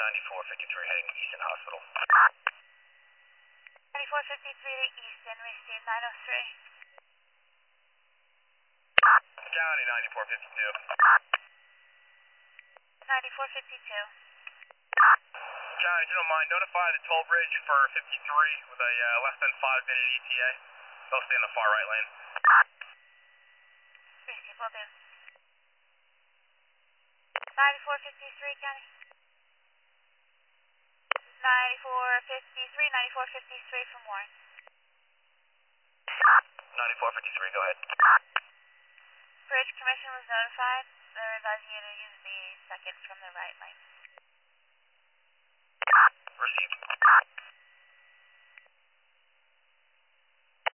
9453 heading Easton Hospital. 9453 to Easton, receive 903. County 9452. 9452. County, if you don't mind, notify the toll bridge for 53 with a less than 5-minute ETA. They'll stay in the far right lane. Receive, will do. 9453, County. 9453 from Warren. 9453, go ahead. Bridge commission was notified. They're advising you to use the second from the right lane. Received.